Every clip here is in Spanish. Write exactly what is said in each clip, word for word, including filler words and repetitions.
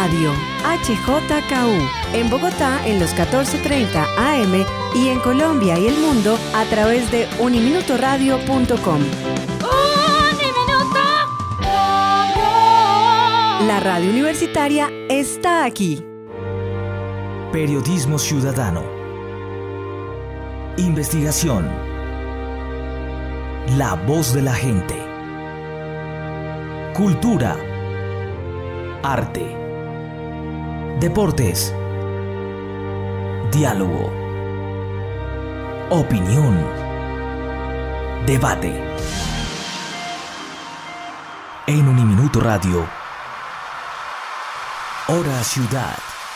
Radio, H J K U, en Bogotá en los catorce treinta A M y en Colombia y el mundo a través de uniminutoradio punto com. La radio universitaria está aquí. Periodismo ciudadano. Investigación. La voz de la gente. Cultura. Arte. Deportes. Diálogo. Opinión. Debate. En Uniminuto Radio. Hora Ciudad.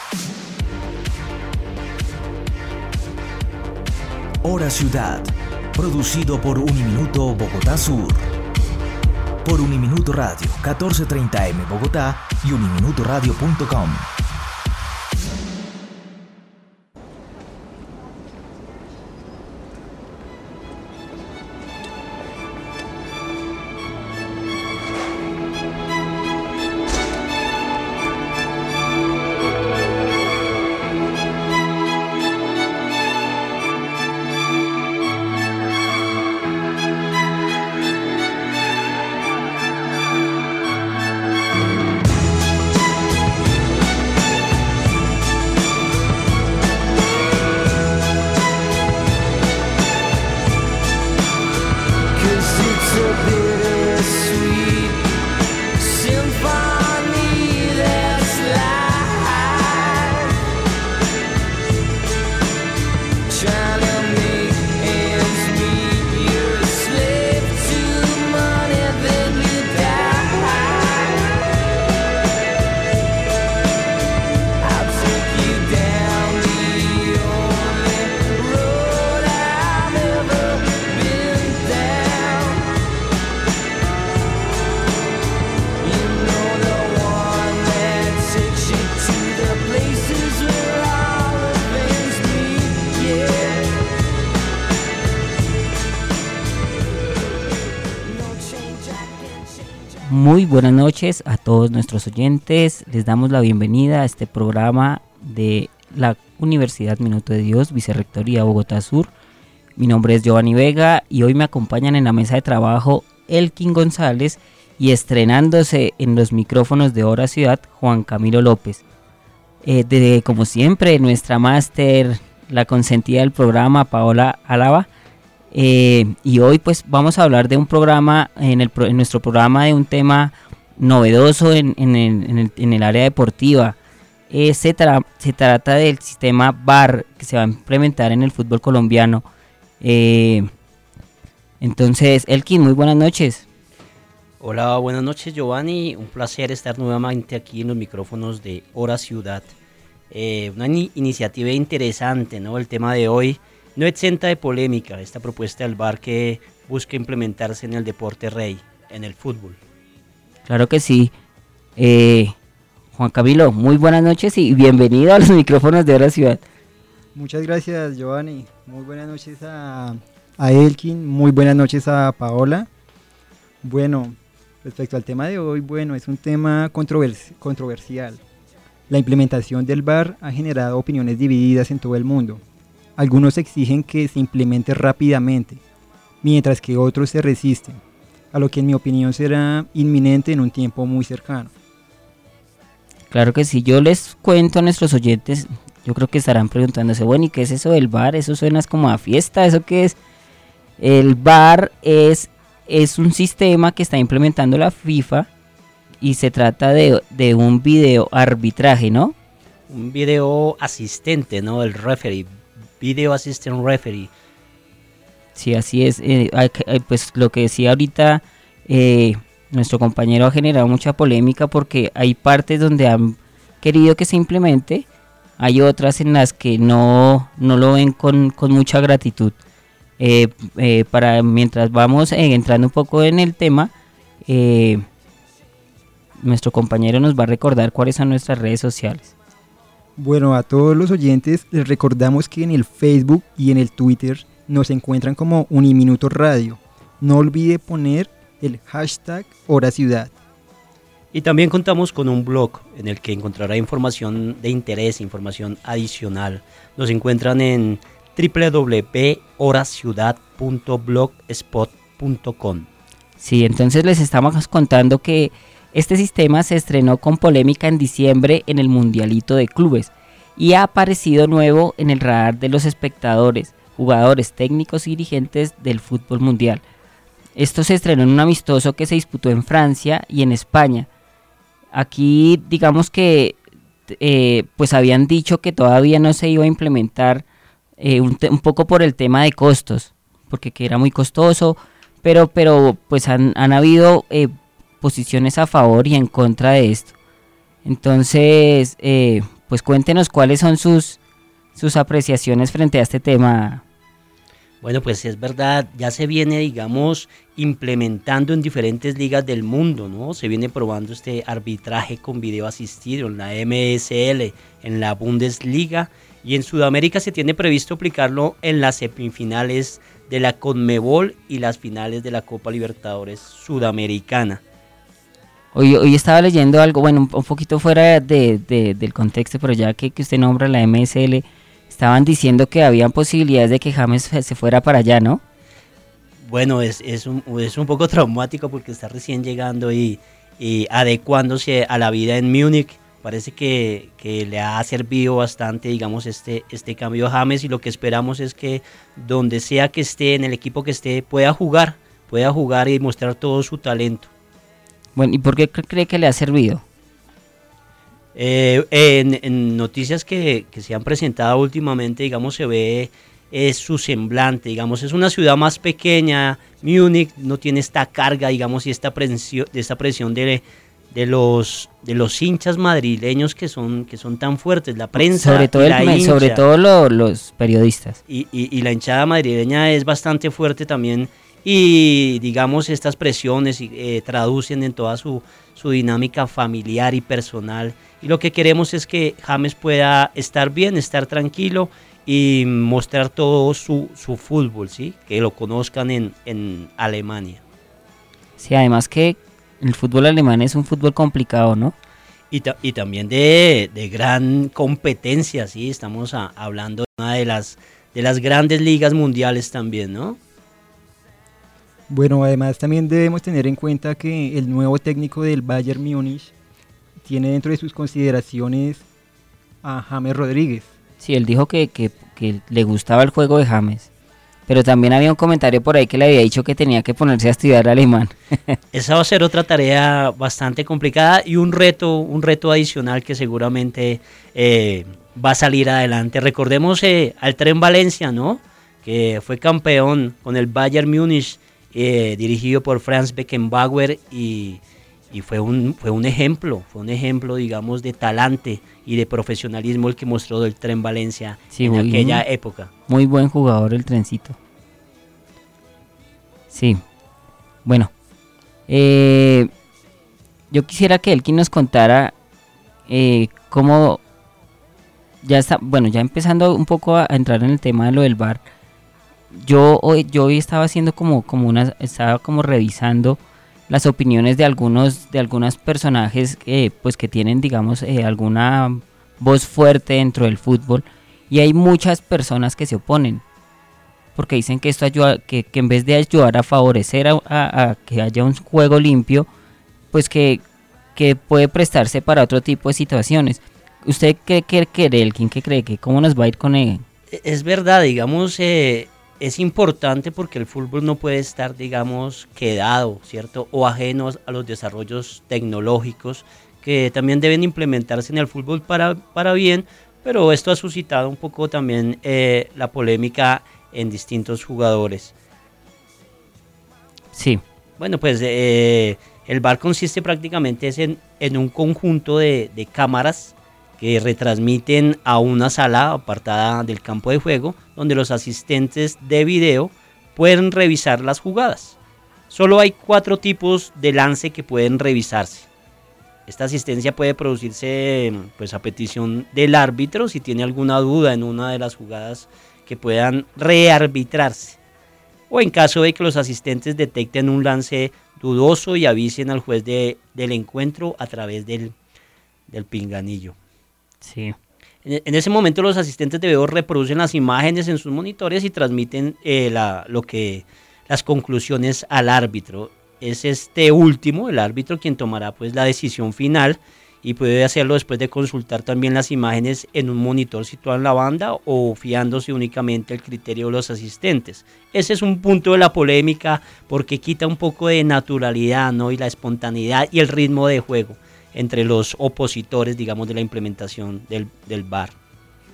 Hora Ciudad. Producido por Uniminuto Bogotá Sur. Por Uniminuto Radio, catorce treinta A M Bogotá y uniminutoradio punto com. Muy buenas noches a todos nuestros oyentes, les damos la bienvenida a este programa de la Universidad Minuto de Dios, Vicerrectoría Bogotá Sur. Mi nombre es Giovanni Vega y hoy me acompañan en la mesa de trabajo Elkin González y estrenándose en los micrófonos de Hora Ciudad, Juan Camilo López. Eh, de, como siempre, nuestra máster, la consentida del programa, Paola Álava. Eh, y hoy pues vamos a hablar de un programa, en, el, en nuestro programa de un tema novedoso en, en, el, en, el, en el área deportiva. Eh, se, tra- se trata del sistema V A R que se va a implementar en el fútbol colombiano. Eh, entonces, Elkin, muy buenas noches. Hola, buenas noches Giovanni, un placer estar nuevamente aquí en los micrófonos de Hora Ciudad. Eh, una ni- iniciativa interesante, ¿no? El tema de hoy no exenta de polémica, esta propuesta del V A R que busca implementarse en el deporte rey, en el fútbol. Claro que sí. Eh, Juan Camilo, muy buenas noches y bienvenido a los micrófonos de Hora Ciudad. Muchas gracias, Giovanni. Muy buenas noches a, a Elkin, muy buenas noches a Paola. Bueno, respecto al tema de hoy, bueno, es un tema controvers- controversial. La implementación del V A R ha generado opiniones divididas en todo el mundo. Algunos exigen que se implemente rápidamente, mientras que otros se resisten, a lo que en mi opinión será inminente en un tiempo muy cercano. Claro que sí, yo les cuento a nuestros oyentes, yo creo que estarán preguntándose, bueno, ¿y qué es eso del V A R? Eso suena como a fiesta, ¿eso qué es? El V A R es, es un sistema que está implementando la FIFA y se trata de, de un video arbitraje, ¿no? Un video asistente, ¿no? El referee, video assistant referee. Sí, así es. Eh, pues lo que decía ahorita, eh, nuestro compañero ha generado mucha polémica porque hay partes donde han querido que se implemente, hay otras en las que no, no lo ven con, con mucha gratitud. Eh, eh, para mientras vamos eh, entrando un poco en el tema, eh, nuestro compañero nos va a recordar cuáles son nuestras redes sociales. Bueno, a todos los oyentes les recordamos que en el Facebook y en el Twitter nos encuentran como Uniminuto Radio. No olvide poner el hashtag Hora Ciudad. Y también contamos con un blog en el que encontrará información de interés, información adicional. Nos encuentran en w w w punto hora ciudad punto blogspot punto com. Sí, entonces les estamos contando que este sistema se estrenó con polémica en diciembre en el Mundialito de Clubes y ha aparecido nuevo en el radar de los espectadores, jugadores, técnicos y dirigentes del fútbol mundial. Esto se estrenó en un amistoso que se disputó en Francia y en España. Aquí digamos que eh, pues habían dicho que todavía no se iba a implementar eh, un, un poco por el tema de costos, porque que era muy costoso, pero, pero pues han, han habido eh, posiciones a favor y en contra de esto. Entonces, eh, pues cuéntenos cuáles son sus, sus apreciaciones frente a este tema. Bueno, pues es verdad, ya se viene, digamos, implementando en diferentes ligas del mundo, ¿no? Se viene probando este arbitraje con video asistido en la M S L, en la Bundesliga, y en Sudamérica se tiene previsto aplicarlo en las semifinales de la Conmebol y las finales de la Copa Libertadores Sudamericana. Hoy, hoy estaba leyendo algo, bueno, un, un poquito fuera de, de, del contexto, pero ya que, que usted nombra la M S L, estaban diciendo que habían posibilidades de que James se fuera para allá, ¿no? Bueno, es, es, un, es un poco traumático porque está recién llegando y, y adecuándose a la vida en Múnich. Parece que, que le ha servido bastante, digamos, este, este cambio a James, y lo que esperamos es que donde sea que esté, en el equipo que esté, pueda jugar, pueda jugar y mostrar todo su talento. Bueno, ¿y por qué cree que le ha servido? Eh, en, en noticias que, que se han presentado últimamente, digamos, se ve eh, su semblante, digamos, es una ciudad más pequeña, Múnich no tiene esta carga, digamos, y esta presión, esta presión de, de los de los hinchas madrileños que son que son tan fuertes, la prensa, sobre todo, y la el, hincha, sobre todo lo, los periodistas. Y, y, y la hinchada madrileña es bastante fuerte también, y digamos estas presiones eh, traducen en toda su, su dinámica familiar y personal, y lo que queremos es que James pueda estar bien, estar tranquilo y mostrar todo su, su fútbol, ¿sí? Que lo conozcan en, en Alemania. Sí, además que el fútbol alemán es un fútbol complicado, ¿no? Y, ta y también de, de gran competencia, ¿sí? Estamos a, hablando de una de las, de las grandes ligas mundiales también, ¿no? Bueno, además también debemos tener en cuenta que el nuevo técnico del Bayern Múnich tiene dentro de sus consideraciones a James Rodríguez. Sí, él dijo que, que, que le gustaba el juego de James, pero también había un comentario por ahí que le había dicho que tenía que ponerse a estudiar alemán. Esa va a ser otra tarea bastante complicada y un reto, un reto adicional que seguramente eh, va a salir adelante. Recordemos eh, al Tren Valencia, ¿no? Que fue campeón con el Bayern Múnich, eh, dirigido por Franz Beckenbauer, y Y fue un, fue un ejemplo, fue un ejemplo, digamos, de talante y de profesionalismo el que mostró el Tren Valencia sí, en aquella muy, época. Muy buen jugador el Trencito. Sí, bueno, eh, yo quisiera que Elkin nos contara eh, cómo, ya está, bueno, ya empezando un poco a, a entrar en el tema de lo del V A R. Yo hoy, yo hoy estaba haciendo como, como una, estaba como revisando las opiniones de algunos de algunos personajes que pues que tienen digamos eh, alguna voz fuerte dentro del fútbol, y hay muchas personas que se oponen porque dicen que esto ayuda, que, que en vez de ayudar a favorecer a, a, a que haya un juego limpio, pues que, que puede prestarse para otro tipo de situaciones. ¿Usted qué cree, Elkin? ¿Qué cree? que ¿Cómo nos va a ir con él? Es verdad, digamos, eh, es importante porque el fútbol no puede estar, digamos, quedado, ¿cierto? O ajeno a los desarrollos tecnológicos que también deben implementarse en el fútbol para, para bien, pero esto ha suscitado un poco también eh, la polémica en distintos jugadores. Sí. Bueno, pues eh, el V A R consiste prácticamente es en, en un conjunto de, de cámaras que retransmiten a una sala apartada del campo de juego, donde los asistentes de video pueden revisar las jugadas. Solo hay cuatro tipos de lance que pueden revisarse. Esta asistencia puede producirse pues, a petición del árbitro si tiene alguna duda en una de las jugadas que puedan rearbitrarse. o en caso de que los asistentes detecten un lance dudoso y avisen al juez de, del encuentro a través del, del pinganillo. Sí. En, en ese momento los asistentes de video reproducen las imágenes en sus monitores y transmiten eh, la, lo que, las conclusiones al árbitro. Es este último, el árbitro, quien tomará pues la decisión final y puede hacerlo después de consultar también las imágenes en un monitor situado en la banda o fiándose únicamente del criterio de los asistentes. Ese es un punto de la polémica porque quita un poco de naturalidad, ¿no? Y la espontaneidad y el ritmo de juego entre los opositores, digamos, de la implementación del, del V A R.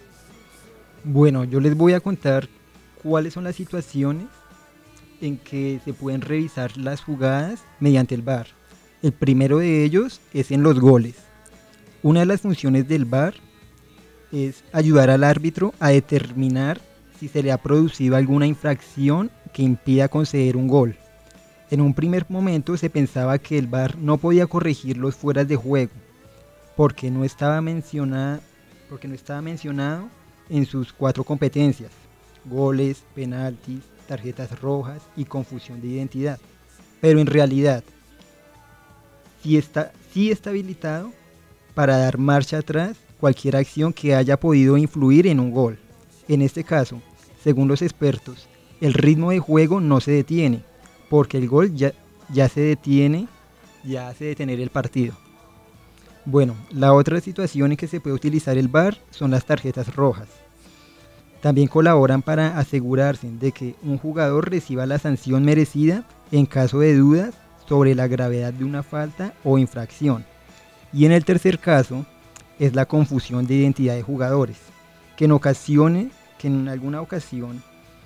Bueno, yo les voy a contar cuáles son las situaciones en que se pueden revisar las jugadas mediante el V A R. El primero de ellos es en los goles. Una de las funciones del V A R es ayudar al árbitro a determinar si se le ha producido alguna infracción que impida conceder un gol. En un primer momento se pensaba que el V A R no podía corregir los fueras de juego porque no estaba mencionada, porque no estaba mencionado en sus cuatro competencias: goles, penaltis, tarjetas rojas y confusión de identidad. Pero en realidad sí está, sí está habilitado para dar marcha atrás cualquier acción que haya podido influir en un gol. En este caso, según los expertos, el ritmo de juego no se detiene, porque el gol ya, ya se detiene, ya hace detener el partido. Bueno, la otra situación en que se puede utilizar el V A R son las tarjetas rojas. También colaboran para asegurarse de que un jugador reciba la sanción merecida en caso de dudas sobre la gravedad de una falta o infracción. Y en el tercer caso es la confusión de identidad de jugadores, que en ocasiones, que en alguna ocasión,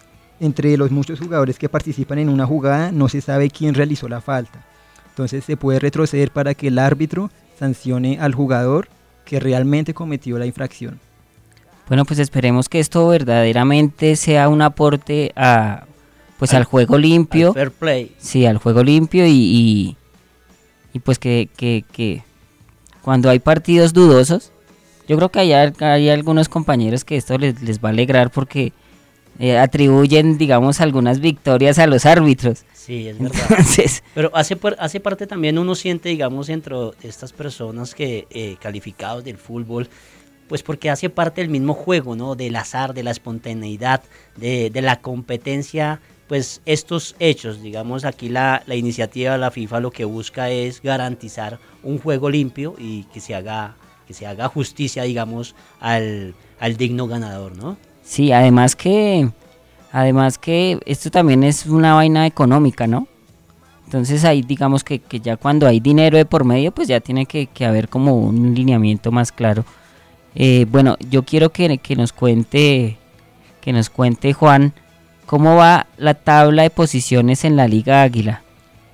entre los muchos jugadores que participan en una jugada no se sabe quién realizó la falta. Entonces se puede retroceder para que el árbitro sancione al jugador que realmente cometió la infracción. Bueno, pues esperemos que esto verdaderamente sea un aporte a, pues al, al juego limpio. Al fair play. Sí, al juego limpio y, y, y pues que, que, que cuando hay partidos dudosos, yo creo que hay, hay algunos compañeros que esto les, les va a alegrar porque eh, atribuyen, digamos, algunas victorias a los árbitros. Sí, es verdad. Entonces, pero hace, hace parte también, uno siente, digamos, entre estas personas que eh, calificados del fútbol, pues porque hace parte del mismo juego, ¿no? Del azar, de la espontaneidad, de, de la competencia, pues estos hechos, digamos, aquí la, la iniciativa de la FIFA lo que busca es garantizar un juego limpio y que se haga, que se haga justicia, digamos, al, al digno ganador, ¿no? Sí, además que, además que esto también es una vaina económica, ¿no? Entonces ahí digamos que, que ya cuando hay dinero de por medio, pues ya tiene que, que haber como un lineamiento más claro. Eh, bueno, yo quiero que, que nos cuente, que nos cuente Juan, ¿cómo va la tabla de posiciones en la Liga Águila?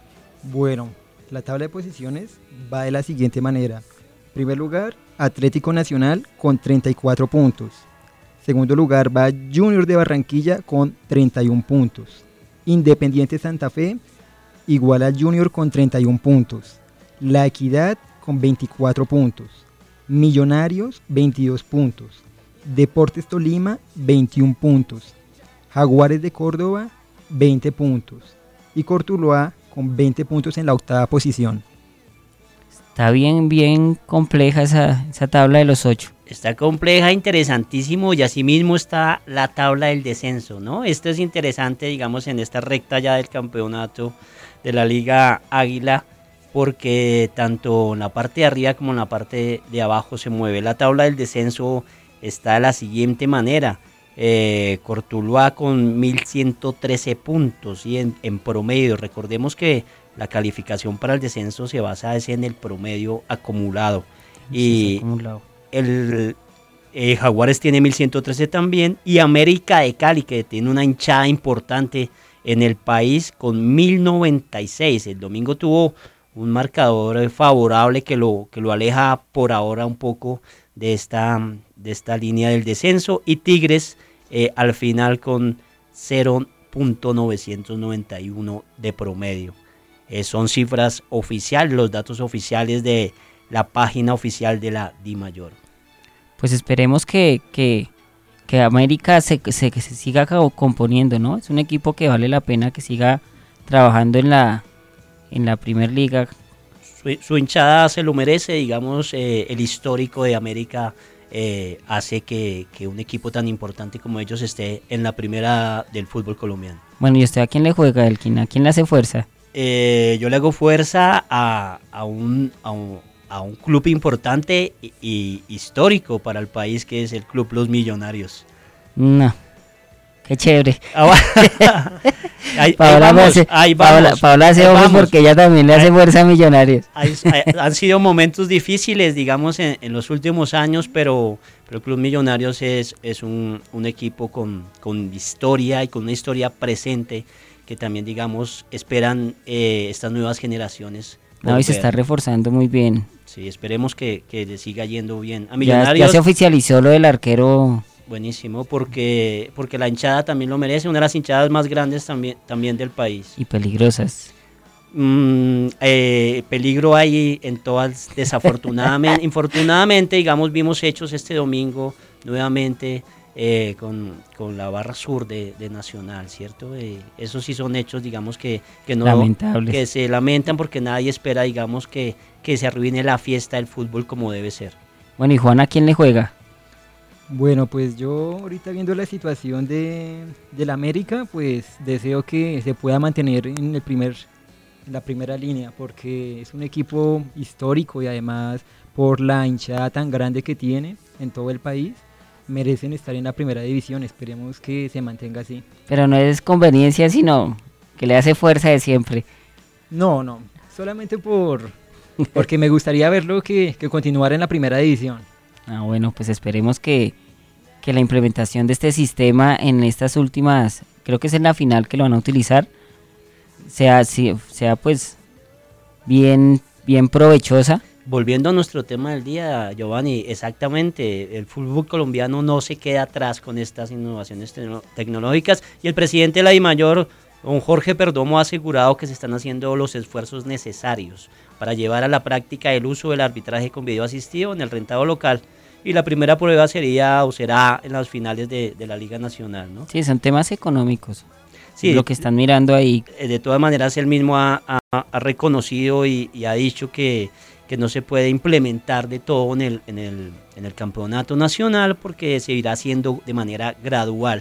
Bueno, la tabla de posiciones va de la siguiente manera. En primer lugar, Atlético Nacional con treinta y cuatro puntos. Segundo lugar va Junior de Barranquilla con treinta y uno puntos. Independiente Santa Fe igual a Junior con treinta y uno puntos. La Equidad con veinticuatro puntos. Millonarios veintidós puntos. Deportes Tolima veintiuno puntos. Jaguares de Córdoba veinte puntos. Y Cortuluá con veinte puntos en la octava posición. Está bien, bien compleja esa, esa tabla de los ocho. Está compleja, interesantísimo, y asimismo está la tabla del descenso, ¿no? Esto es interesante, digamos, en esta recta ya del campeonato de la Liga Águila, porque tanto en la parte de arriba como en la parte de abajo se mueve. La tabla del descenso está de la siguiente manera. Eh, Cortuluá con mil ciento trece puntos y en, en promedio. Recordemos que la calificación para el descenso se basa es en el promedio acumulado. Sí, y acumulado. el eh, Jaguares tiene mil ciento trece también, y América de Cali, que tiene una hinchada importante en el país, con mil noventa y seis. El domingo tuvo un marcador favorable que lo, que lo aleja por ahora un poco de esta, de esta línea del descenso, y Tigres eh, al final con cero punto novecientos noventa y uno de promedio. Eh, son cifras oficiales, los datos oficiales de la página oficial de la DIMAYOR. Pues esperemos que, que que América se, se, que se siga componiendo, ¿no? Es un equipo que vale la pena que siga trabajando en la, en la Primer Liga. Su, su hinchada se lo merece, digamos, eh, el histórico de América eh, hace que, que un equipo tan importante como ellos esté en la primera del fútbol colombiano. Bueno, ¿y usted a quién le juega, Elkin? ¿A quién le hace fuerza? Eh, yo le hago fuerza a, a, un, a, un, a un club importante y, y histórico para el país, que es el Club Los Millonarios. No, qué chévere. ahí, Paola ahí vamos, hace, ahí vamos, Paola, Paola hace ahí ojos vamos. porque ella también le hace Ahí- fuerza a Millonarios. Hay- hay- han sido momentos difíciles, digamos, en, en los últimos años, pero, pero el Club Millonarios es, es un, un equipo con, con historia y con una historia presente que también, digamos, esperan eh, estas nuevas generaciones. No, y se volver. está reforzando muy bien. Sí, esperemos que, que le siga yendo bien. A Ya, Millonarios, ya se oficializó lo del arquero. buenísimo, porque, porque la hinchada también lo merece, una de las hinchadas más grandes también, también del país. Y peligrosas. Mm, eh, peligro hay en todas, desafortunadamente, infortunadamente, digamos, vimos hechos este domingo nuevamente eh, con, con la barra sur de, de Nacional, ¿cierto? Eh, esos sí son hechos, digamos, que, que no Lamentables. que se lamentan porque nadie espera, digamos, que, que se arruine la fiesta del fútbol como debe ser. Bueno, ¿y Juan a quién le juega? Bueno, pues yo ahorita viendo la situación de, del América, pues deseo que se pueda mantener en el primer, en la primera línea, porque es un equipo histórico y además por la hinchada tan grande que tiene en todo el país, merecen estar en la primera división. Esperemos que se mantenga así. Pero no es conveniencia, sino que le hace fuerza de siempre. No, no, solamente por porque me gustaría verlo que, que continuara en la primera división. Ah, bueno, pues esperemos que, que la implementación de este sistema en estas últimas, creo que es en la final que lo van a utilizar, sea, sí, sea pues bien, bien provechosa. Volviendo a nuestro tema del día, Giovanni, exactamente, el fútbol colombiano no se queda atrás con estas innovaciones tecno- tecnológicas y el presidente de la DIMAYOR, don Jorge Perdomo, ha asegurado que se están haciendo los esfuerzos necesarios para llevar a la práctica el uso del arbitraje con video asistido en el rentado local, y la primera prueba sería o será en las finales de, de la Liga Nacional, ¿no? Sí, son temas económicos. Sí, Lo que están mirando ahí. eh, de todas maneras él mismo ha, ha- ha reconocido y, y ha dicho que, que no se puede implementar de todo en el, en, el, en el campeonato nacional porque se irá haciendo de manera gradual.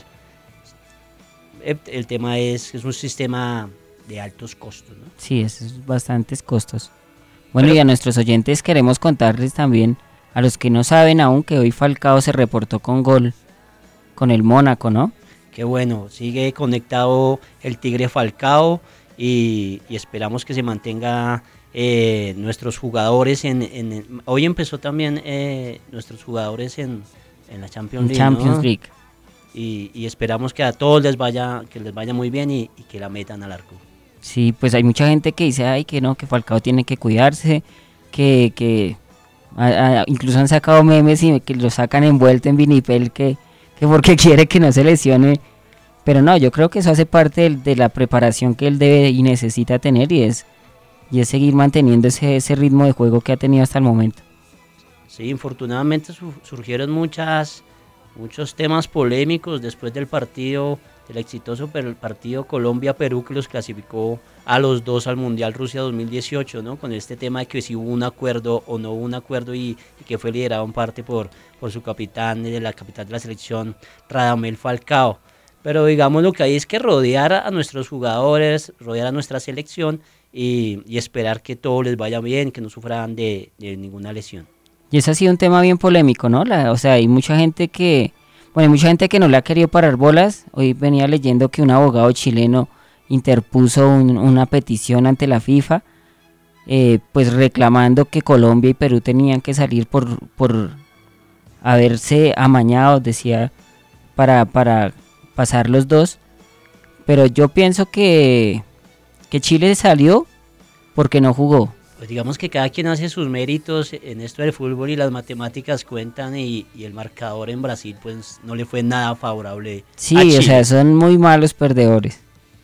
El, el tema es que es un sistema de altos costos, ¿no? Sí, esos bastantes costos. Bueno, Pero- y a nuestros oyentes queremos contarles también, a los que no saben aún, que hoy Falcao se reportó con gol con el Mónaco, ¿no? Qué bueno, sigue conectado el Tigre Falcao y, y esperamos que se mantenga eh, nuestros jugadores en, en- hoy empezó también eh, nuestros jugadores en, en la Champions En League, Champions ¿no? League. Y, y esperamos que a todos les vaya, que les vaya muy bien y, y que la metan al arco. Sí, pues hay mucha gente que dice, ay, que no, que Falcao tiene que cuidarse, que, que a- a- incluso han sacado memes y que lo sacan envuelto en vinipel, que, que porque quiere que no se lesione. Pero no, yo creo que eso hace parte del- de, la preparación que él debe y necesita tener, y es, y es seguir manteniendo ese, ese ritmo de juego que ha tenido hasta el momento. Sí, infortunadamente su- surgieron muchas, muchos temas polémicos después del partido, del exitoso per- partido Colombia-Perú, que los clasificó a los dos al Mundial Rusia dos mil dieciocho, ¿no? Con este tema de que si hubo un acuerdo o no hubo un acuerdo y, y que fue liderado en parte por, por su capitán, de la capitán de la selección, Radamel Falcao. Pero digamos lo que hay es que rodear a nuestros jugadores, rodear a nuestra selección y, y esperar que todo les vaya bien, que no sufran de, de ninguna lesión. Y eso ha sido un tema bien polémico, ¿no? La, o sea, hay mucha gente que, bueno, hay mucha gente que no le ha querido parar bolas. Hoy venía leyendo que un abogado chileno interpuso un- una petición ante la FIFA, eh, pues reclamando que Colombia y Perú tenían que salir por, por haberse amañado, decía, para, para pasar los dos. Pero yo pienso que, que Chile salió porque no jugó. Pues digamos que cada quien hace sus méritos en esto del fútbol y las matemáticas cuentan y, y el marcador en Brasil pues no le fue nada favorable a Sí, Chile. o sea, son muy malos perdedores.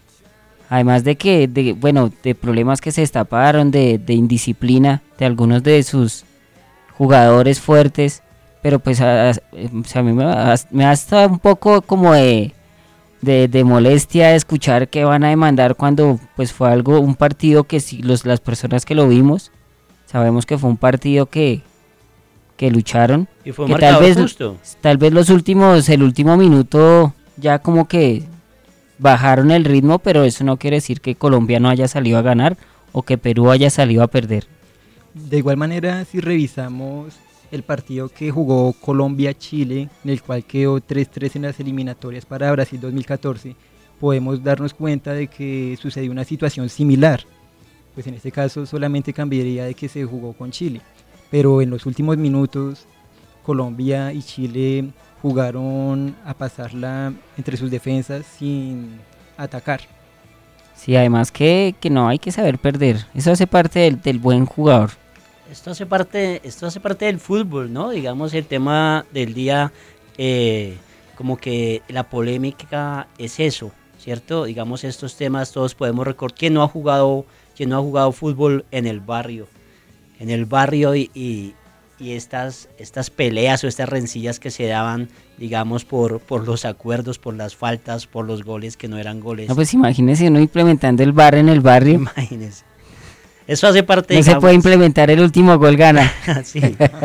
Además de que, de, bueno, de problemas que se destaparon, de, de indisciplina de algunos de sus jugadores fuertes, pero pues a, a, o sea, a mí me, a, me da hasta un poco como de, de, de molestia escuchar que van a demandar cuando pues fue algo, un partido que si los, las personas que lo vimos, sabemos que fue un partido que, que lucharon, Y fue que marcador tal vez, justo. tal vez los últimos, el último minuto ya como que bajaron el ritmo, pero eso no quiere decir que Colombia no haya salido a ganar o que Perú haya salido a perder. De igual manera, si revisamos el partido que jugó Colombia-Chile, en el cual quedó tres tres en las eliminatorias para Brasil dos mil catorce, podemos darnos cuenta de que sucedió una situación similar. Pues en este caso solamente cambiaría de que se jugó con Chile, pero en los últimos minutos Colombia y Chile jugaron a pasarla entre sus defensas sin atacar. Sí, además que, que no hay que saber perder, eso hace parte del, del buen jugador. Esto hace parte, esto hace parte del fútbol, ¿no? Digamos, el tema del día, eh, como que la polémica es eso, ¿cierto? Digamos, estos temas todos podemos recordar. ¿Quién no ha jugado, quién no ha jugado fútbol en el barrio? En el barrio y, y, y estas, estas peleas o estas rencillas que se daban, digamos, por, por los acuerdos, por las faltas, por los goles que no eran goles. No, pues imagínese uno implementando el V A R en el barrio. Imagínense. Eso hace parte, No digamos, se puede implementar el último gol gana. sí.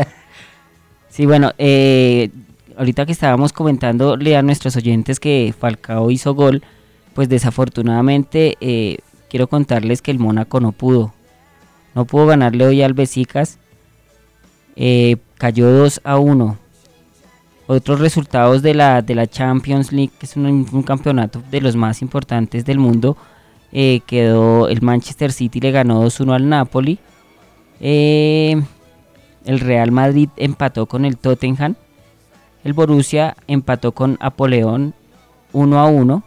Sí, bueno, eh, ahorita que estábamos comentándole a nuestros oyentes que Falcao hizo gol, pues desafortunadamente eh, quiero contarles que el Mónaco no pudo. No pudo ganarle hoy al Besiktas. Eh, cayó dos a uno. Otros resultados de la, de la Champions League, que es un, un campeonato de los más importantes del mundo. Eh, quedó el Manchester City, le ganó dos uno al Napoli. Eh, el Real Madrid empató con el Tottenham. El Borussia empató con Apoleón uno a uno.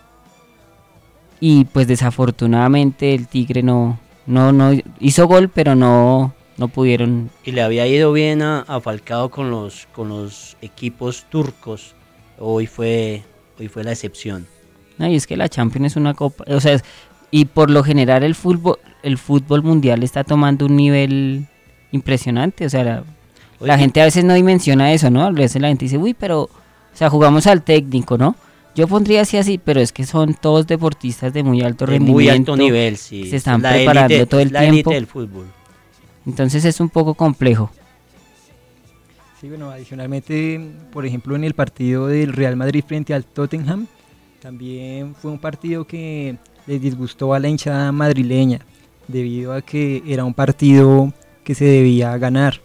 Y pues desafortunadamente el Tigre no, no, no hizo gol, pero no, no pudieron. Y le había ido bien a, a Falcao con los, con los equipos turcos. Hoy fue, hoy fue la excepción. No, y es que la Champions es una copa, o sea, y por lo general el fútbol, el fútbol mundial está tomando un nivel impresionante, o sea, la, la gente a veces no dimensiona eso, ¿no? A veces la gente dice, uy, pero, o sea, jugamos al técnico, ¿no? Yo pondría así así, pero es que son todos deportistas de muy alto De rendimiento. muy alto nivel, sí. Se están La preparando élite- todo el la tiempo. élite del fútbol. Entonces es un poco complejo. Sí, bueno, adicionalmente, por ejemplo, en el partido del Real Madrid frente al Tottenham, también fue un partido que les disgustó a la hinchada madrileña, debido a que era un partido que se debía ganar.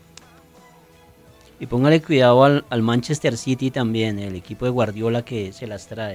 Y póngale cuidado al, al Manchester City también, el equipo de Guardiola que se las trae.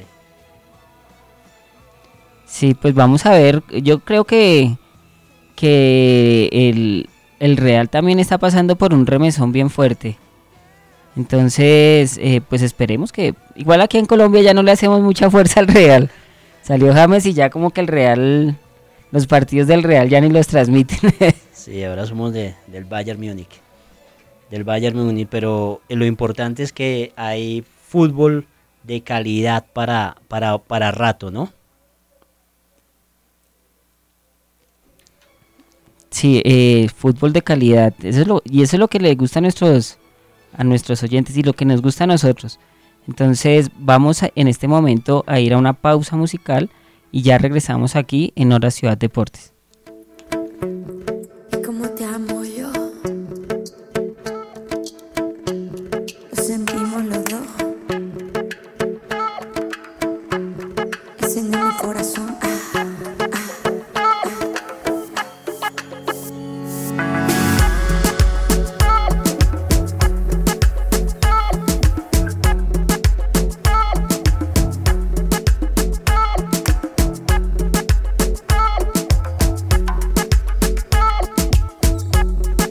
Sí, pues vamos a ver, yo creo que, que el, el Real también está pasando por un remesón bien fuerte. Entonces, eh, pues esperemos que, igual aquí en Colombia ya no le hacemos mucha fuerza al Real. Salió James y ya como que el Real, los partidos del Real ya ni los transmiten. Sí, ahora somos de, del Bayern Múnich. Del Bayern Múnich, pero lo importante es que hay fútbol de calidad para, para, para rato, ¿no? Sí, eh, fútbol de calidad, eso es lo, y eso es lo que le gusta a nuestros, a nuestros oyentes y lo que nos gusta a nosotros. Entonces vamos a, en este momento a ir a una pausa musical y ya regresamos aquí en Hora Ciudad Deportes. Y como te amo yo, lo sentimos los dos, enciende mi corazón. Ah, ah, ah.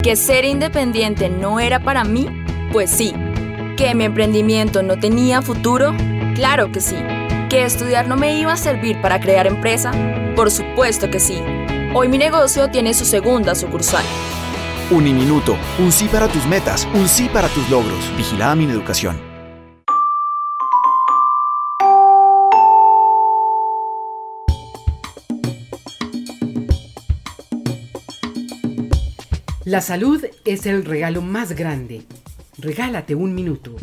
¿Que ser independiente no era para mí? Pues sí. ¿Que mi emprendimiento no tenía futuro? Claro que sí. ¿Que estudiar no me iba a servir para crear empresa? Por supuesto que sí. Hoy mi negocio tiene su segunda sucursal. Uniminuto, un sí para tus metas, un sí para tus logros. Vigilada Mineducación. La salud es el regalo más grande. Regálate un minuto.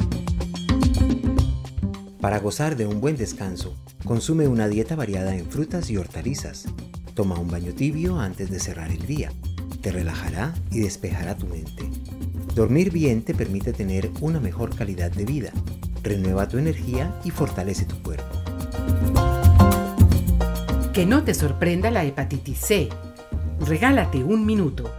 Para gozar de un buen descanso, consume una dieta variada en frutas y hortalizas. Toma un baño tibio antes de cerrar el día. Te relajará y despejará tu mente. Dormir bien te permite tener una mejor calidad de vida. Renueva tu energía y fortalece tu cuerpo. Que no te sorprenda la hepatitis C. Regálate un minuto.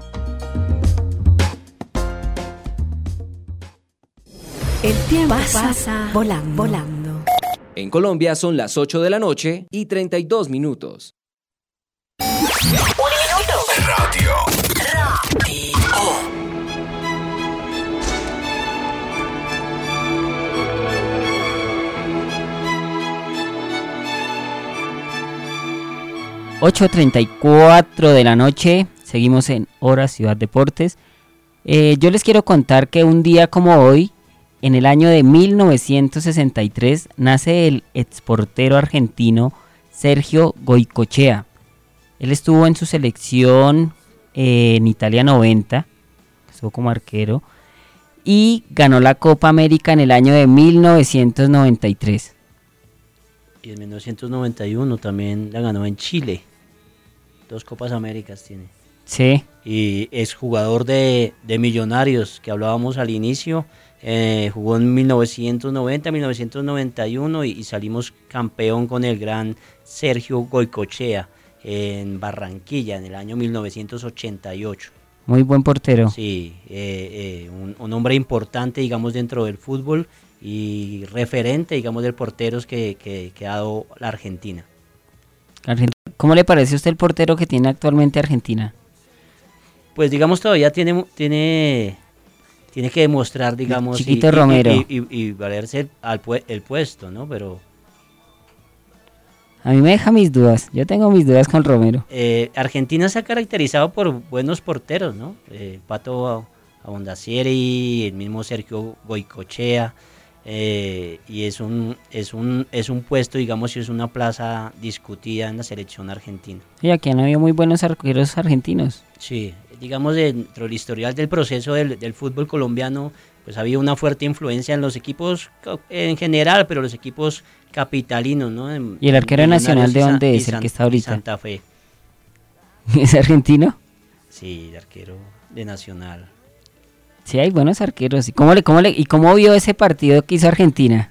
El tiempo Pasa pasa volando. volando. En Colombia son las ocho de la noche y treinta y dos minutos. Un minuto. Radio. Radio. ocho treinta y cuatro de la noche, seguimos en Hora Ciudad Deportes. Eh, yo les quiero contar que un día como hoy, en el año de mil novecientos sesenta y tres, nace el exportero argentino Sergio Goycochea. Él estuvo en su selección eh, en Italia noventa, estuvo como arquero, y ganó la Copa América en el año de mil novecientos noventa y tres. Y en mil novecientos noventa y uno también la ganó en Chile. Dos Copas Américas tiene. Sí. Y es jugador de, de Millonarios, que hablábamos al inicio. Eh, jugó en mil novecientos noventa, mil novecientos noventa y uno y, y salimos campeón con el gran Sergio Goycochea en Barranquilla en el año mil novecientos ochenta y ocho. Muy buen portero. Sí, eh, eh, un, un hombre importante, digamos, dentro del fútbol y referente, digamos, de porteros que, que, que ha dado la Argentina. ¿Cómo le parece a usted el portero que tiene actualmente Argentina? Pues, digamos, todavía tiene... tiene Tiene que demostrar, digamos, Chiquito y, Romero. Y, y, y, y valerse al pu el puesto, ¿no? Pero a mí me deja mis dudas. Yo tengo mis dudas con Romero. Eh, Argentina se ha caracterizado por buenos porteros, ¿no? Eh, Pato Abondacieri, el mismo Sergio Goycochea. Eh, y es un, es, un, es un puesto, digamos, y es una plaza discutida en la selección argentina. Y aquí han habido muy buenos arqueros argentinos. Sí, digamos, dentro del historial del proceso del, del fútbol colombiano, pues ha habido una fuerte influencia en los equipos en general, pero los equipos capitalinos, ¿no? En, ¿Y el arquero nacional de dónde es el que está ahorita? Santa Fe. ¿Es argentino? Sí, el arquero de Nacional. Sí, hay buenos arqueros. ¿Y cómo, le, cómo, le, ¿Y cómo vio ese partido que hizo Argentina?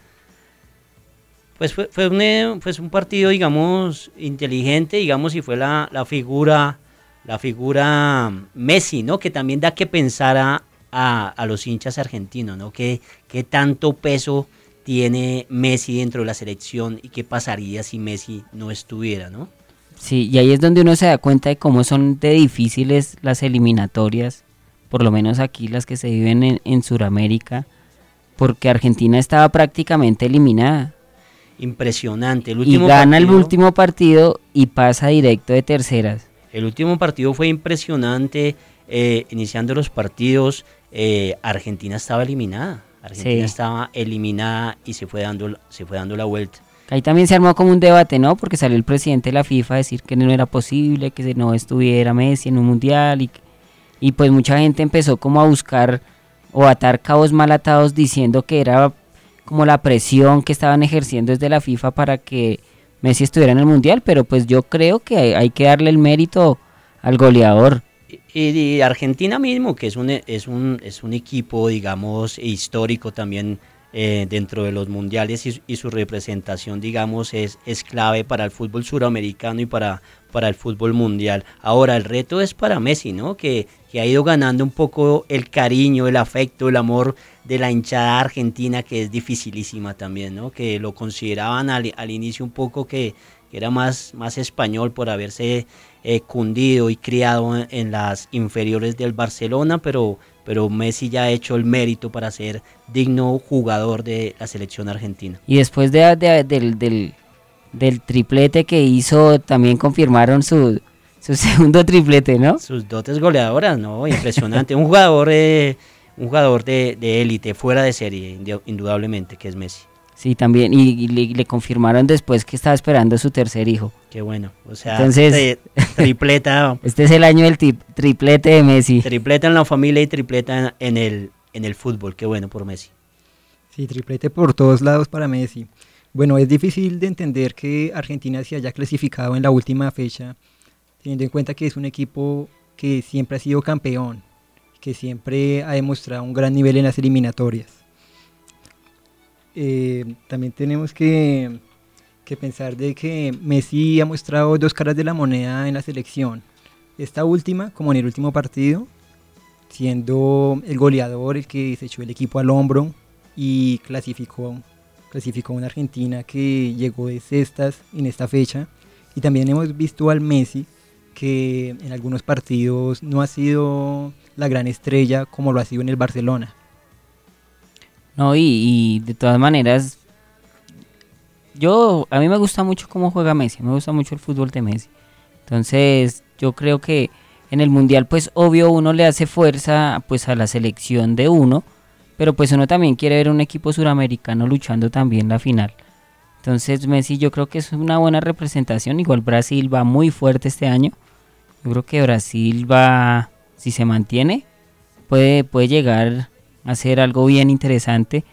Pues fue, fue, un, pues un partido, digamos, inteligente, digamos, y fue la, la figura... La figura Messi, ¿no? Que también da que pensar a, a, a los hinchas argentinos, ¿no? ¿Qué, qué tanto peso tiene Messi dentro de la selección y qué pasaría si Messi no estuviera, ¿no? Sí, y ahí es donde uno se da cuenta de cómo son de difíciles las eliminatorias, por lo menos aquí las que se viven en, en Sudamérica, porque Argentina estaba prácticamente eliminada. Impresionante. El último y gana partido, el último partido y pasa directo de terceras. El último partido fue impresionante, eh, iniciando los partidos, eh, Argentina estaba eliminada, Argentina sí. estaba eliminada y se fue dando, se fue dando la vuelta. Ahí también se armó como un debate, ¿no? Porque salió el presidente de la FIFA a decir que no era posible, que no estuviera Messi en un mundial y, y pues mucha gente empezó como a buscar o atar cabos mal atados diciendo que era como la presión que estaban ejerciendo desde la FIFA para que Messi estuviera en el mundial, pero pues yo creo que hay, hay que darle el mérito al goleador. Y, y Argentina mismo, que es un, es un, es un equipo, digamos, histórico también eh, dentro de los mundiales y, y su representación, digamos, es, es clave para el fútbol suramericano y para, para el fútbol mundial. Ahora el reto es para Messi, ¿no? Que, que ha ido ganando un poco el cariño, el afecto, el amor de la hinchada argentina, que es dificilísima también, ¿no? Que lo consideraban al, al inicio un poco que, que era más, más español por haberse eh, cundido y criado en, en las inferiores del Barcelona, pero, pero Messi ya ha hecho el mérito para ser digno jugador de la selección argentina. Y después de, de, del, del, del triplete que hizo, también confirmaron su, su segundo triplete, ¿no? Sus dotes goleadoras, ¿no? Impresionante. un jugador eh, un jugador de, de élite, fuera de serie, indudablemente, que es Messi. Sí, también, y, y le, le confirmaron después que estaba esperando su tercer hijo. Qué bueno, o sea, entonces, tri, tripleta. Este es el año del tri, triplete de Messi. Tripleta en la familia y tripleta en el, en el fútbol, qué bueno por Messi. Sí, triplete por todos lados para Messi. Bueno, es difícil de entender que Argentina se haya clasificado en la última fecha, teniendo en cuenta que es un equipo que siempre ha sido campeón, que siempre ha demostrado un gran nivel en las eliminatorias. Eh, también tenemos que, que pensar de que Messi ha mostrado dos caras de la moneda en la selección. Esta última, como en el último partido, siendo el goleador, el que se echó el equipo al hombro y clasificó, clasificó a una Argentina que llegó de sextas en esta fecha. Y también hemos visto al Messi que en algunos partidos no ha sido la gran estrella como lo ha sido en el Barcelona. No, y, y de todas maneras, yo a mí me gusta mucho cómo juega Messi, me gusta mucho el fútbol de Messi. Entonces, yo creo que en el Mundial, pues obvio uno le hace fuerza pues a la selección de uno, pero pues uno también quiere ver un equipo suramericano luchando también la final. Entonces, Messi yo creo que es una buena representación. Igual Brasil va muy fuerte este año. Yo creo que Brasil va, si se mantiene, puede, puede llegar hacer algo bien interesante.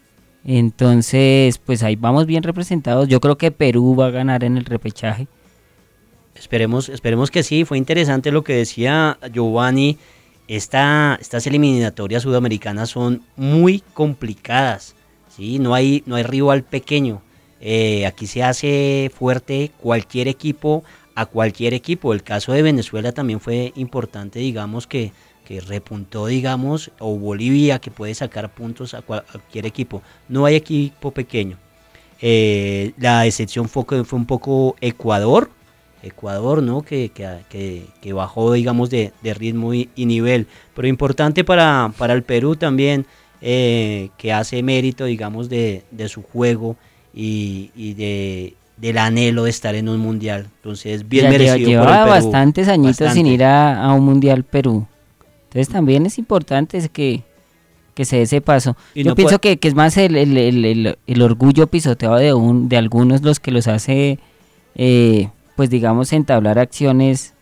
Entonces pues ahí vamos bien representados. Yo creo que Perú va a ganar en el repechaje. Esperemos, esperemos que sí. Fue interesante lo que decía Giovanni. Esta, estas eliminatorias sudamericanas son muy complicadas, ¿sí? No hay, no hay rival pequeño. Eh, aquí se hace fuerte cualquier equipo a cualquier equipo. El caso de Venezuela también fue importante, digamos que que repuntó, digamos, o Bolivia, que puede sacar puntos a cualquier equipo. No hay equipo pequeño. Eh, la excepción fue, fue un poco Ecuador, Ecuador, ¿no? Que, que, que bajó, digamos, de, de ritmo y, y nivel. Pero importante para, para el Perú también, eh, que hace mérito, digamos, de, de su juego y, y de... del anhelo de estar en un mundial. Entonces, bien ya merecido lleva, por el Perú. Lleva bastantes añitos Bastante. sin ir a, a un mundial Perú. Entonces también es importante que, que se dé ese paso. Y Yo no pienso puede... que, que es más el, el, el, el, el orgullo pisoteado de, un, de algunos los que los hace, eh, pues digamos, entablar acciones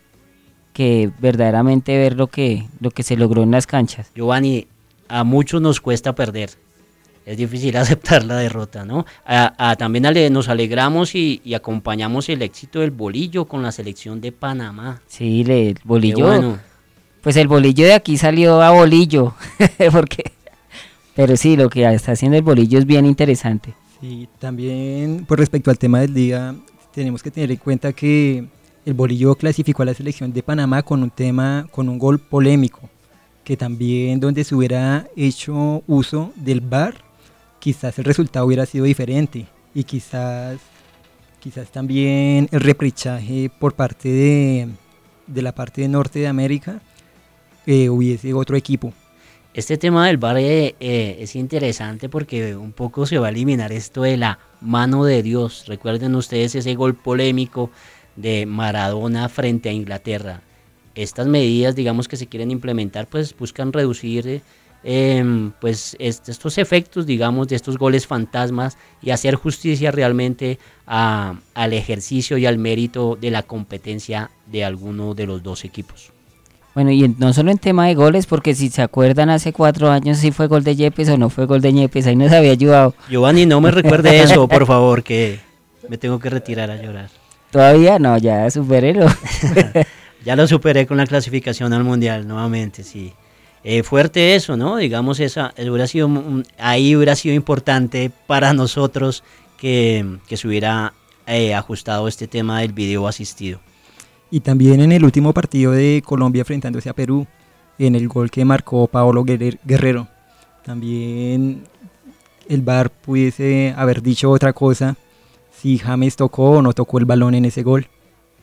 que verdaderamente ver lo que, lo que se logró en las canchas. Giovanni, a muchos nos cuesta perder. Es difícil aceptar la derrota, ¿no? A, a, también ale, nos alegramos y, y acompañamos el éxito del bolillo con la selección de Panamá. Sí, le, el bolillo... Bueno. Pues el bolillo de aquí salió a bolillo, porque, pero sí, lo que está haciendo el bolillo es bien interesante. Sí, también por respecto al tema del día, tenemos que tener en cuenta que el bolillo clasificó a la selección de Panamá con un tema, con un gol polémico, que también donde se hubiera hecho uso del V A R, quizás el resultado hubiera sido diferente, y quizás, quizás también el repechaje por parte de, de la parte de norte de América, Eh, hubiese otro equipo. Este tema del V A R eh, eh, es interesante porque un poco se va a eliminar esto de la mano de Dios. Recuerden ustedes ese gol polémico de Maradona frente a Inglaterra. Estas medidas, digamos, que se quieren implementar, pues buscan reducir eh, pues est- estos efectos, digamos, de estos goles fantasmas y hacer justicia realmente a, al ejercicio y al mérito de la competencia de alguno de los dos equipos. Bueno, y en, no solo en tema de goles, porque si se acuerdan hace cuatro años si fue gol de Yepes o no fue gol de Yepes, ahí nos había ayudado. Giovanni, no me recuerde eso, por favor, que me tengo que retirar a llorar. ¿Todavía? No, ya supérelo. Ya lo superé con la clasificación al Mundial, nuevamente, sí. Eh, fuerte eso, ¿no? Digamos, esa hubiera sido, ahí hubiera sido importante para nosotros que, que se hubiera eh, ajustado este tema del video asistido. Y también en el último partido de Colombia enfrentándose a Perú, en el gol que marcó Paolo Guerrero. También el V A R pudiese haber dicho otra cosa si James tocó o no tocó el balón en ese gol.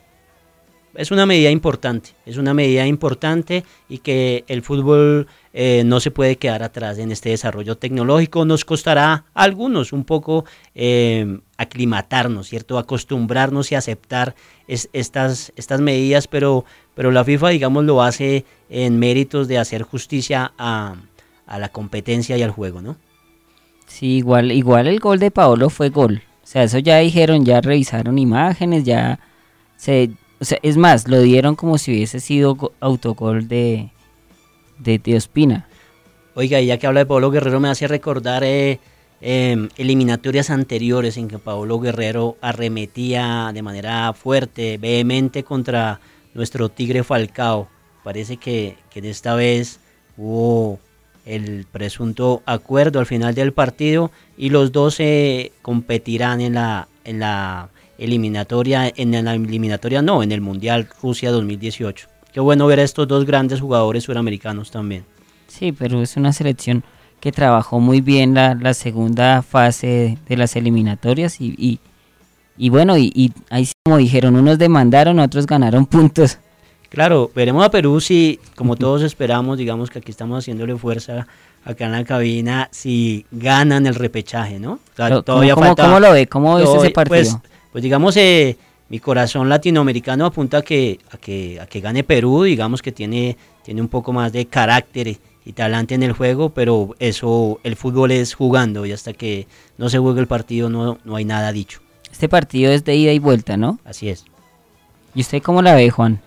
Es una medida importante, es una medida importante y que el fútbol eh, no se puede quedar atrás en este desarrollo tecnológico. Nos costará a algunos un poco eh, aclimatarnos, ¿cierto? Acostumbrarnos y aceptar es, estas, estas medidas, pero, pero la FIFA, digamos, lo hace en méritos de hacer justicia a, a la competencia y al juego, ¿no? Sí, igual, igual el gol de Paolo fue gol. O sea, eso ya dijeron, ya revisaron imágenes, ya se... O sea, es más, lo dieron como si hubiese sido go- autogol de, de, de Ospina. Oiga, y ya que habla de Paolo Guerrero, me hace recordar eh, eh, eliminatorias anteriores en que Paolo Guerrero arremetía de manera fuerte, vehemente contra nuestro Tigre Falcao. Parece que, que de esta vez hubo el presunto acuerdo al final del partido y los dos eh, competirán en la... En la eliminatoria, en la eliminatoria no, en el Mundial Rusia dos mil dieciocho. Qué bueno ver a estos dos grandes jugadores suramericanos también. Sí, pero es una selección que trabajó muy bien la, la segunda fase de, de las eliminatorias y, y, y bueno, y, y ahí como dijeron, unos demandaron, otros ganaron puntos. Claro, veremos a Perú si, como todos esperamos, digamos que aquí estamos haciéndole fuerza acá en la cabina, si ganan el repechaje, ¿no? O sea, Pero, todavía ¿cómo, falta, ¿Cómo lo ve? ¿Cómo ves todo, ese partido? Pues, pues digamos, eh, mi corazón latinoamericano apunta a que, a que, a que gane Perú, digamos que tiene, tiene un poco más de carácter y talante en el juego, pero eso, el fútbol es jugando y hasta que no se juegue el partido no, no hay nada dicho. Este partido es de ida y vuelta, ¿no? Así es. ¿Y usted cómo la ve, Juan?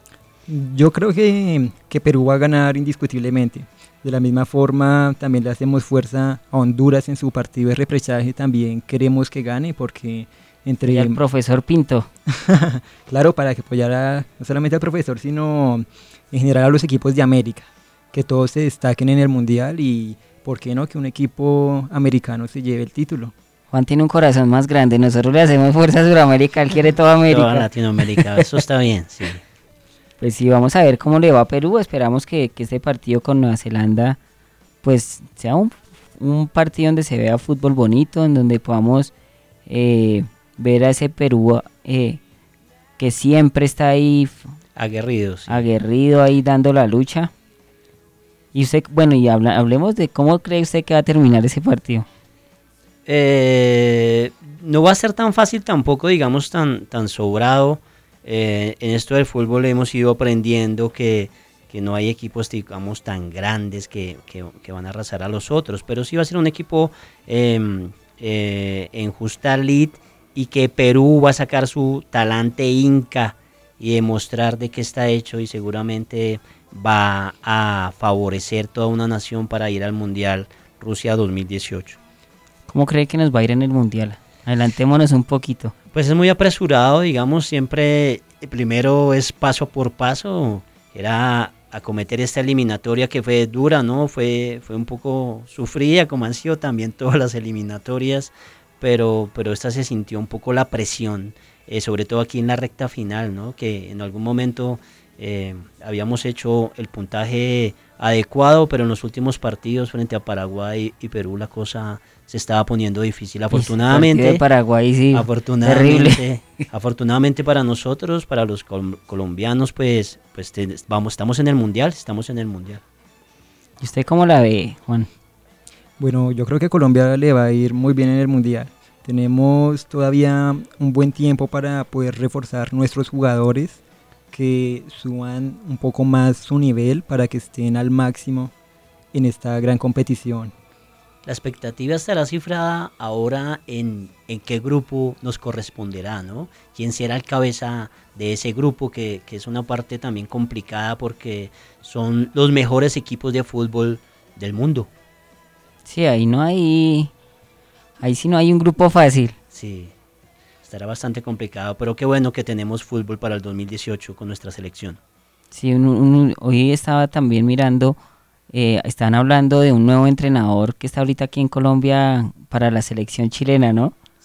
Yo creo que, que Perú va a ganar indiscutiblemente. De la misma forma, también le hacemos fuerza a Honduras en su partido de repechaje. También queremos que gane porque entre... Y al profesor Pinto. Claro, para que apoyara no solamente al profesor, sino en general a los equipos de América. Que todos se destaquen en el Mundial y, ¿por qué no? Que un equipo americano se lleve el título. Juan tiene un corazón más grande. Nosotros le hacemos fuerza a Sudamérica, él quiere toda América. Toda Latinoamérica, eso está bien, sí. Pues sí, vamos a ver cómo le va a Perú. Esperamos que, que este partido con Nueva Zelanda pues sea un, un partido donde se vea fútbol bonito, en donde podamos eh, ver a ese Perú eh, que siempre está ahí aguerrido, sí. aguerrido ahí dando la lucha. Y usted, bueno, y habla, hablemos de cómo cree usted que va a terminar ese partido. Eh, no va a ser tan fácil tampoco, digamos, tan, tan sobrado. Eh, en esto del fútbol hemos ido aprendiendo que, que no hay equipos, digamos, tan grandes que, que, que van a arrasar a los otros, pero sí va a ser un equipo eh, eh, en justa lid y que Perú va a sacar su talante inca y demostrar de qué está hecho y seguramente va a favorecer toda una nación para ir al Mundial Rusia dos mil dieciocho. ¿Cómo cree que nos va a ir en el Mundial? Adelantémonos un poquito. Pues es muy apresurado, digamos, siempre primero es paso por paso, era acometer esta eliminatoria que fue dura, ¿no? Fue, fue un poco sufrida, como han sido también todas las eliminatorias, pero, pero esta se sintió un poco la presión, eh, sobre todo aquí en la recta final, ¿no? Que en algún momento eh, habíamos hecho el puntaje adecuado, pero en los últimos partidos frente a Paraguay y Perú la cosa se estaba poniendo difícil. Afortunadamente, de Paraguay, sí, afortunadamente, afortunadamente para nosotros, para los col- colombianos, pues, pues te, vamos, estamos en el mundial, estamos en el mundial. ¿Y usted cómo la ve, Juan? Bueno, yo creo que Colombia le va a ir muy bien en el mundial. Tenemos todavía un buen tiempo para poder reforzar nuestros jugadores, que suban un poco más su nivel para que estén al máximo en esta gran competición. La expectativa estará cifrada ahora en, en qué grupo nos corresponderá, ¿no? ¿Quién será el cabeza de ese grupo? Que, que es una parte también complicada porque son los mejores equipos de fútbol del mundo. Sí, ahí no hay... Ahí sí no hay un grupo fácil. Sí, estará bastante complicado, pero qué bueno que tenemos fútbol para el dos mil dieciocho con nuestra selección. Sí, un, un, hoy estaba también mirando... Eh, están hablando de un nuevo entrenador que está ahorita aquí en Colombia para la selección chilena, ¿no?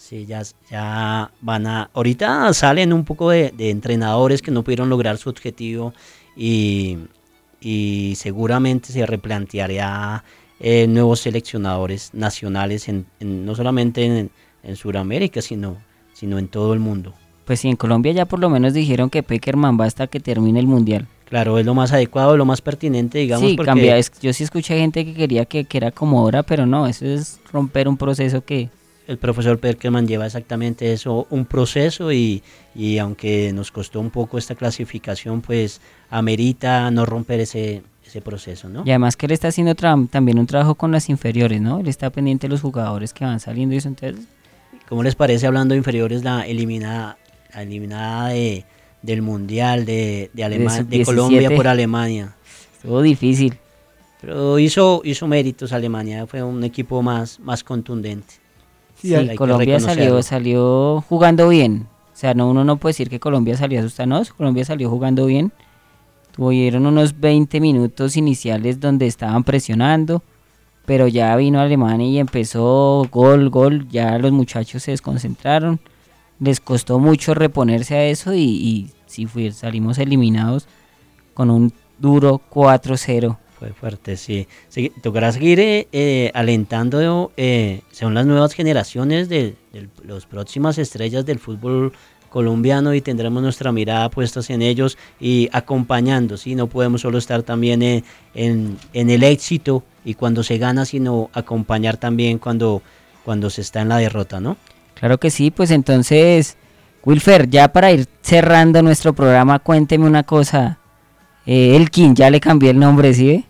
Sí, ya, ya van a... Ahorita salen un poco de, de entrenadores que no pudieron lograr su objetivo y, y seguramente se replanteará eh, nuevos seleccionadores nacionales, en, en, no solamente en, en Sudamérica, sino, sino en todo el mundo. Pues sí, en Colombia ya por lo menos dijeron que Peckerman va hasta que termine el Mundial. Claro, es lo más adecuado, lo más pertinente, digamos. Sí, porque cambia. Es, yo sí escuché gente que quería que, que era como ahora, pero no, eso es romper un proceso que... El profesor Peckerman lleva exactamente eso, un proceso, y, y aunque nos costó un poco esta clasificación, pues amerita no romper ese, ese proceso, ¿no? Y además que él está haciendo tra- también un trabajo con las inferiores, ¿no? Él está pendiente de los jugadores que van saliendo y eso, entonces... ¿Cómo les parece, hablando de inferiores, la eliminada, la eliminada de, del Mundial de, de, Alema- de Colombia por Alemania? Estuvo difícil. Pero hizo, hizo méritos Alemania, fue un equipo más, más contundente. Sí, sí, Colombia salió, salió jugando bien. O sea, no, uno no puede decir que Colombia salió asustados. Colombia salió jugando bien. Tuvieron unos veinte minutos iniciales donde estaban presionando, pero ya vino Alemania y empezó gol, gol. Ya los muchachos se desconcentraron. Les costó mucho reponerse a eso y, y sí, fui, salimos eliminados con un duro cuatro cero. Fue fuerte, sí. sí tocará seguir eh, eh, alentando, eh, según las nuevas generaciones de, de las próximas estrellas del fútbol colombiano, y tendremos nuestra mirada puestas en ellos y acompañando, ¿sí? No podemos solo estar también en, en, en el éxito y cuando se gana, sino acompañar también cuando, cuando se está en la derrota, ¿no? Claro que sí, pues entonces, Wilfer, ya para ir cerrando nuestro programa, cuénteme una cosa. Eh, Elkin, ya le cambié el nombre, ¿sí ve?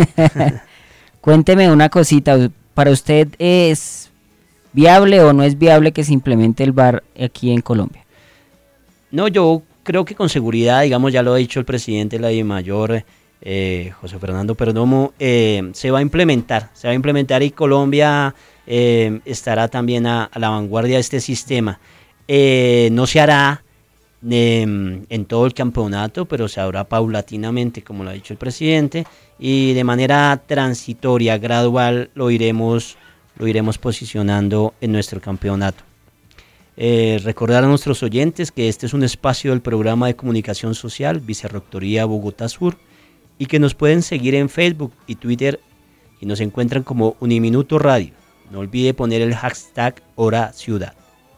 Cuénteme una cosita, ¿para usted es viable o no es viable que se implemente el V A R aquí en Colombia? No, yo creo que con seguridad, digamos, ya lo ha dicho el presidente de la DIMAYOR, eh, José Fernando Perdomo, eh, se va a implementar, se va a implementar y Colombia eh, estará también a, a la vanguardia de este sistema. Eh, no se hará en todo el campeonato, pero se hará paulatinamente, como lo ha dicho el presidente, y de manera transitoria, gradual, lo iremos, lo iremos posicionando en nuestro campeonato. Eh, recordar a nuestros oyentes que este es un espacio del programa de comunicación social Vicerrectoría Bogotá Sur, y que nos pueden seguir en Facebook y Twitter y nos encuentran como Uniminuto Radio. No olvide poner el hashtag Hora Ciudad.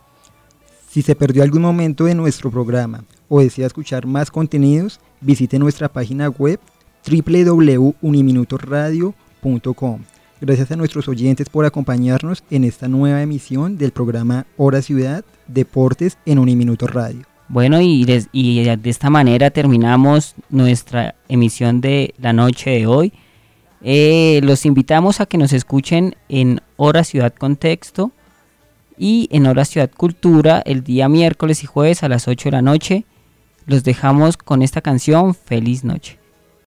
Si se perdió algún momento de nuestro programa o desea escuchar más contenidos, visite nuestra página web doble u doble u doble u punto uniminutoradio punto com. Gracias a nuestros oyentes por acompañarnos en esta nueva emisión del programa Hora Ciudad, Deportes en Uniminuto Radio. Bueno, y, les, y de esta manera terminamos nuestra emisión de la noche de hoy. Eh, los invitamos a que nos escuchen en Hora Ciudad Contexto y en Hora Ciudad Cultura el día miércoles y jueves a las ocho de la noche. Los dejamos con esta canción. Feliz noche.